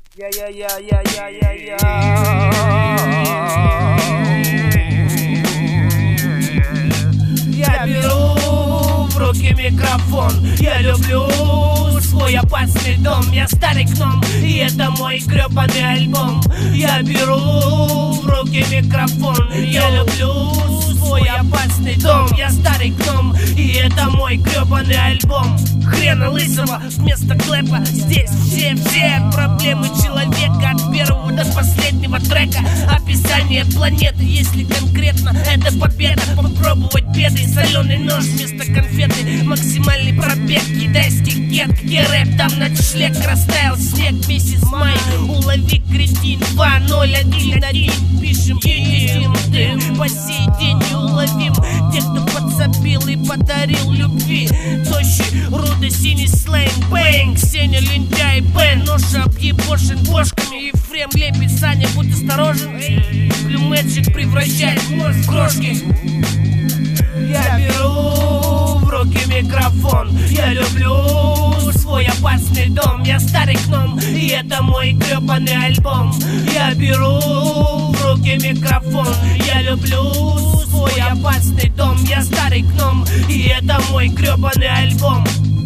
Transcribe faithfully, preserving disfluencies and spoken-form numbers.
Я-я-я-я-я-я-я. Я беру в руки микрофон. Я люблю свой опасный дом. Я старый гном, и это мой гребаный альбом. Я беру в руки микрофон. Я люблю свой опасный дом. Я старый гном, и это мой гребаный альбом. Хрена лысого вместо клэпа. Здесь все-все проблемы человека, от первого до последнего трека. Описание планеты, если конкретно это победа. Попробовать беды, соленый нож вместо конфеты. Максимальный пробег, китайский кет. Где рэп, там ночлег, растаял снег. Месяц май, улови кретин. Два ноль один один. Пишем, едем дым. По сей день неуловим. Те, кто подцепил и подарил любви. Тощий, руды, синий слейн, бэнг. Сеня, лентяй, бэн. Ноша объебошен бошками. Ефрем лепит, Саня, будь осторожен. Блюмэджик превращает мозг в крошки. Я беру в руки микрофон. Я люблю свой опасный дом. Я старый гном, и это мой гребаный альбом. Я беру в руки микрофон. Я люблю свой опасный дом. Я старый гном, и это мой гребаный альбом.